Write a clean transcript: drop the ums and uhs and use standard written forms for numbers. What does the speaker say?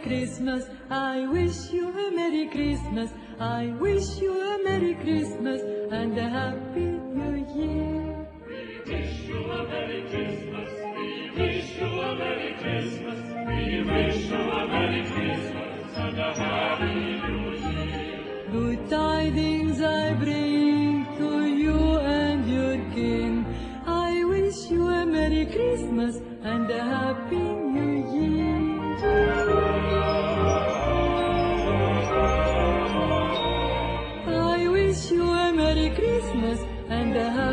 Christmas. I wish you a Merry Christmas. I wish you a Merry Christmas and a Happy New Year. We wish you a Merry Christmas. We wish you a Merry Christmas. We wish you a Merry Christmas and a Happy New Year. Good tidings I bring to you and your King. I wish you a Merry Christmas and a Happy New Year. I wish you a Merry Christmas and a